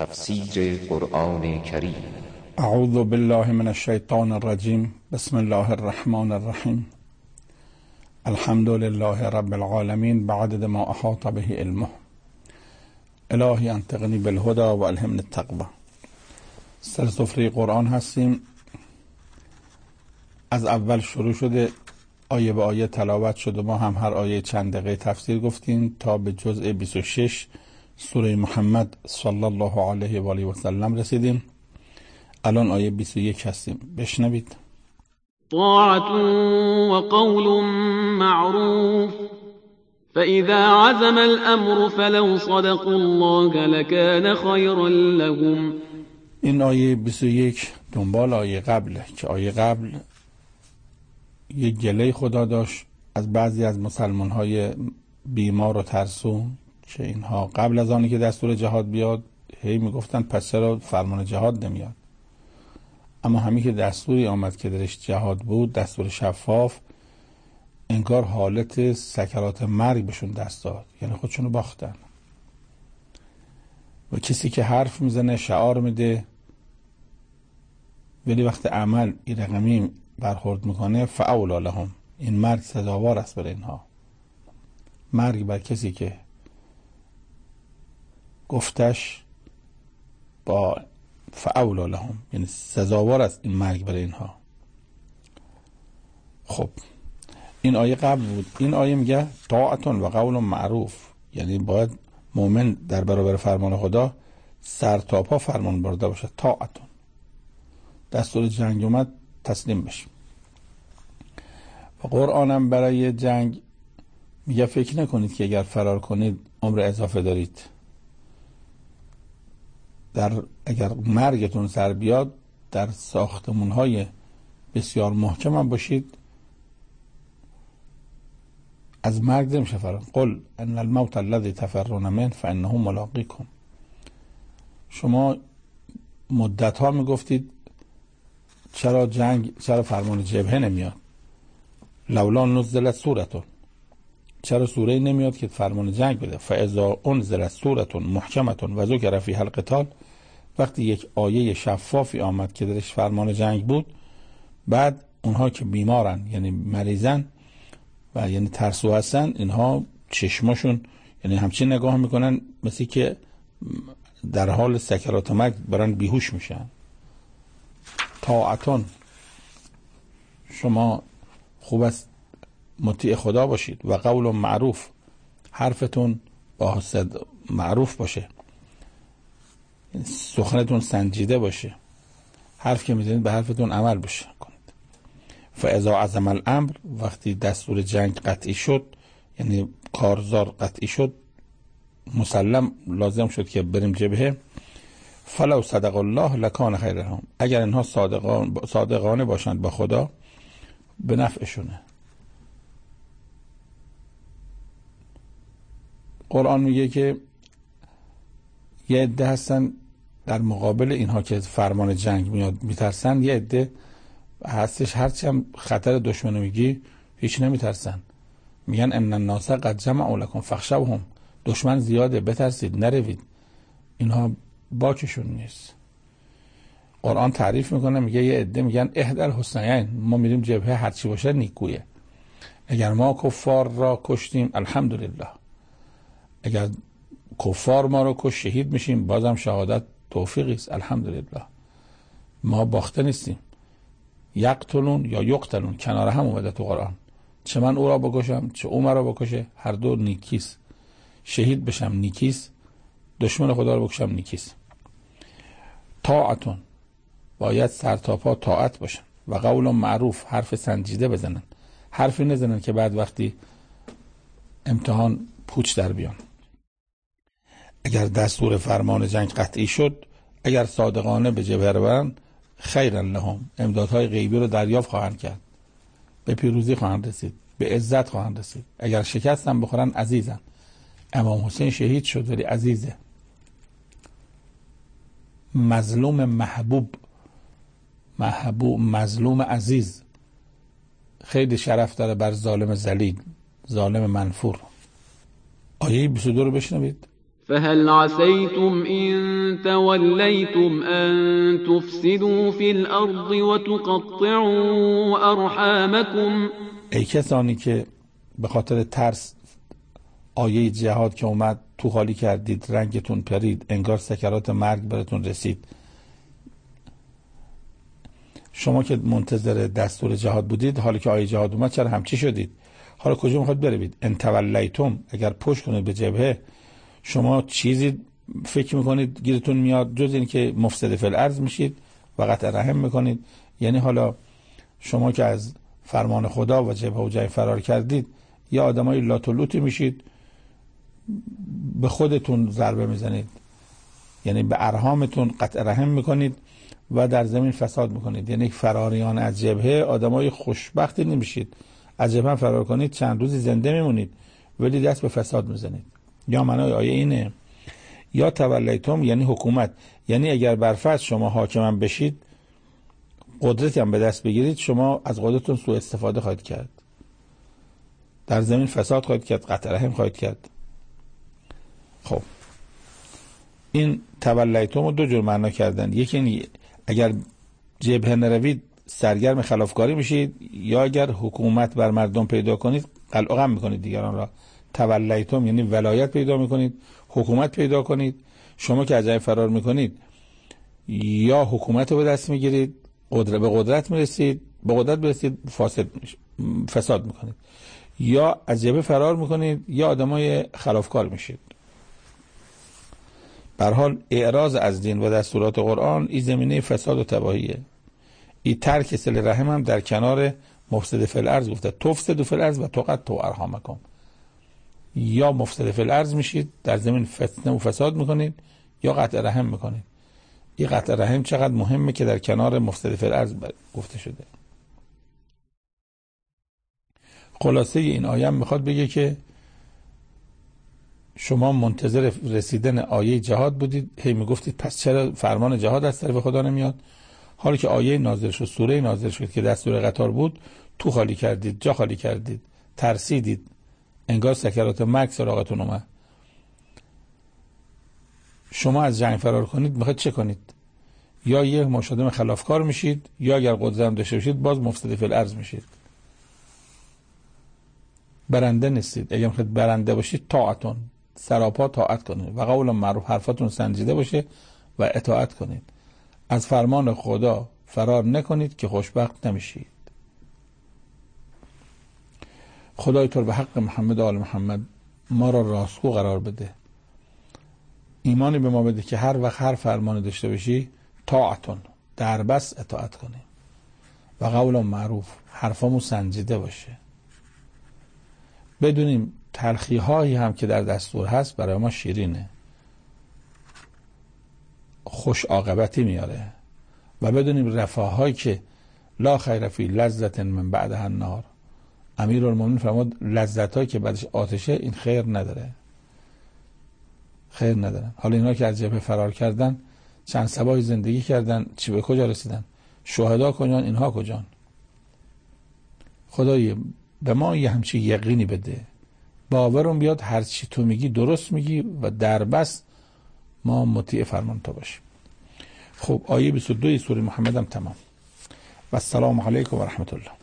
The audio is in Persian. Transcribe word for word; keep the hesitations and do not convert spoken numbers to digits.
تفسیر قرآن کریم. اعوذ بالله من الشیطان الرجیم. بسم الله الرحمن الرحیم. الحمد لله رب العالمین بعدد ما احاط به علمه. الهی انطقنی بالهدى و الهمنی التقوی. سر سفره قرآن هستیم. از اول شروع شده، آیه به آیه تلاوت شده. ما هم هر آیه چند دقیقه تفسیر گفتیم تا به جزء بیست و شش سوره محمد صلی الله علیه و آله و سلم رسیدیم. الان آیه بیست و یک هستیم. بشنوید. طاعة وقول معروف فإذا عزم الأمر فلو صدقوا الله لكان خيرا لهم. این آیه بیست و یک دنبال آیه قبله که آیه قبل یک گله خدا داشت از بعضی از مسلمان های بیمار و ترسو که اینها قبل از آنی که دستور جهاد بیاد هی میگفتن پس چرا فرمان جهاد نمیاد. اما همین که دستوری آمد که درش جهاد بود، دستور شفاف، انگار حالت سکرات مرگ بهشون دست داد، یعنی خودشونو باختن. و کسی که حرف میزنه، شعار میده، ولی وقت عمل این رقمی برخورد میکنه، فاولا لهم، این مرگ سزاوار است برای اینها. مرگ بر کسی که گفتش با فاولا لهم، یعنی سزاوار است این مرگ برای اینها. خب این آیه قبل بود. این آیه میگه طاعت و قول معروف، یعنی باید مؤمن در برابر فرمان خدا سر تا پا فرمان برده باشه. طاعت، دستور جنگ اومد تسلیم بشیم. و قرآنم برای جنگ میگه فکر نکنید که اگر فرار کنید عمر اضافه دارید. در اگر مرگتون سر بیاد در ساختمون‌های بسیار محکم هم باشید، از مرگ نمیشه فرار. قل ان الموت الذي تفرون منه فانه ملاقیکم. شما مدت ها میگفتید چرا جنگ، چرا فرمان جبهه نمیاد؟ لولا نزلت سورتون، چرا سوره نمیاد که فرمان جنگ بده؟ فاذا انزلت سوره محکمه و ذکر فیها القتال، وقتی یک آیه شفافی آمد که درش فرمان جنگ بود، بعد اونها که بیمارن یعنی مریضن و یعنی ترسو هستن، اینها چشماشون یعنی همچین نگاه میکنن مثل که در حال سکرات مرگ برن بیهوش میشن. طاعتون، شما خوب است مطیع خدا باشید. و قول معروف، حرفتون با معروف باشه، سخنتون سنجیده باشه، حرف که میزنید به حرفتون عمل بشه کنید. فاذا عزم الامر، وقتی دستور جنگ قطعی شد، یعنی کارزار قطعی شد، مسلم لازم شد که بریم جبهه، فلو صدق الله لکان خیر لهم، اگر اینها صادقان صادقانه باشند با خدا به نفعشونه. قرآن میگه که یه عده هستن در مقابل اینها که فرمان جنگ میاد میترسن، یه عده هستش هرچی هم خطر دشمنو میگی هیچ نمیترسن، میگن ان الناس قد جمعوا لكم فاخشوهم، دشمن زیاده بترسید نروید. اینها باکشون نیست. قرآن تعریف میکنه، میگه یه عده میگن احدى الحسنیین، ما میریم جبهه هرچی باشه نیکویه. اگر ما کفار را کشتیم الحمدلله، اگر کفار ما رو کش شهید میشیم بازم شهادت توفیقی است، الحمدلله. ما باخته نیستیم. یقتلون یا یقتلون کنار هم اومده تو قرآن، چه من او را بکشم چه او مرا بکشه، هر دو نیکیست. شهید بشم نیکیست، دشمن خدا رو بکشم نیکیست. طاعتون، باید سر تا پا طاعت باشن. و قول معروف، حرف سنجیده بزنن، حرفی نزنن که بعد وقتی امتحان پوچ در بیان. اگر دستور فرمان جنگ قطعی شد، اگر صادقانه به جبهه برن، خیرا لهم، امدادهای غیبی رو دریافت خواهند کرد، به پیروزی خواهند رسید، به عزت خواهند رسید. اگر شکستن بخورن عزیزن. امام حسین شهید شد ولی عزیزه، مظلوم محبوب، محبوب مظلوم عزیز، خیلی شرف داره بر ظالم ذلیل، ظالم منفور. آیه بیست و دو رو بشنوید. فهل عسيتم إن توليتم أن تفسدوا في الأرض وتقطعوا أرحامكم. ای کسانی که به خاطر ترس آیه جهاد که اومد تو خالی کردید، رنگتون پرید، انگار سکرات مرگ براتون رسید. شما که منتظر دستور جهاد بودید، حالا که آیه جهاد اومد چرا همچی شدید؟ حالا کجا میخواد بروید؟ ان تولیتم، اگر پشت کنید به جبهه، شما چیزی فکر میکنید گیرتون میاد جز این که مفسد فی الارض میشید و قطع رحم میکنید. یعنی حالا شما که از فرمان خدا و جبهه و جنگ فرار کردید، یا آدمای لاتولوتی میشید، به خودتون ضربه میزنید، یعنی به ارحامتون قطع رحم میکنید و در زمین فساد میکنید. یعنی فراریان از جبهه آدمای خوشبختی نمیشید. از جبهه فرار کنید چند روزی زنده میمونید ولی دست به فساد میزنید. یا معنای آیه اینه یا تولیتم یعنی حکومت، یعنی اگر برفرض شما حاکم بشید، قدرتی هم به دست بگیرید، شما از قدرتون سوء استفاده خواهید کرد، در زمین فساد خواهید کرد، قطع رحم خواهید کرد. خب این تولیتم رو دو جور معنا کردن. یکی این اگر جبهه نروید سرگرم خلافکاری میشید، یا اگر حکومت بر مردم پیدا کنید قلع و قم میکنید دیگران را. تولیتم یعنی ولایت پیدا میکنید، حکومت پیدا کنید. شما که از جای فرار میکنید یا حکومت رو به دست میگیرید، قدرت به قدرت میرسید، به قدرت برسید فاسد فساد میکنید، یا از جبهه فرار میکنید یا آدمای خلافکار میشید. به هر حال اعراض از دین و دستورات قرآن این زمینه فساد و تباهیه. این ترک صله رحم هم در کنار مفسد فی الارض گفته، تفسد فی الارض و تقطع ارحامکم. یا مفسد فی الارض میشید، در زمین فتنه و فساد میکنید، یا قطع رحم میکنید. این قطع رحم چقدر مهمه که در کنار مفسد فی الارض گفته شده. خلاصه این آیه هم میخواد بگه که شما منتظر رسیدن آیه جهاد بودید، هی میگفتید پس چرا فرمان جهاد از طرف خدا نمیاد؟ حالا که آیه نازل شد، سوره نازل شد که دستور قطار بود، تو خالی کردید، جا خالی کردید، ترسیدید، انگار سکرات مرگ سراغتون اومد. شما از جنگ فرار کنید، میخواید چه کنید؟ یا یه مشادم خلافکار میشید، یا اگر قدرت هم داشته باشید باز مفسد فی الارض میشید. برنده نیستید. اگر میخواید برنده باشید طاعتون، سراپا طاعت کنید و قول معروف، حرفاتون سنجیده باشه و اطاعت کنید. از فرمان خدا فرار نکنید که خوشبخت نمیشید. خدای تو به حق محمد و آل محمد ما را راستگو قرار بده، ایمانی به ما بده که هر وقت هر فرمانی داشته باشی طاعتون، در بس اطاعت کنیم و قول معروف، حرفامون سنجیده باشه، بدونیم تلخی هایی هم که در دستور هست برای ما شیرینه، خوش عاقبتی میاره، و بدونیم رفاه هایی که لا خیر فی لذت من بعدها النار، امیرالمومنین فرمود لذت هایی که بعدش آتشه این خیر نداره، خیر ندارن. حالا اینا که از جبهه فرار کردن، چند صباحی زندگی کردن، چی به کجا رسیدن؟ شهدا کجان؟ اینها کجان؟ خدای به ما یه همچی یقینی بده، باورم بیاد هر چی تو میگی درست میگی و در بس ما مطیع فرمان تو باشیم. خب آیه بیست و دو سوره محمد هم تمام. و السلام علیکم و رحمت الله.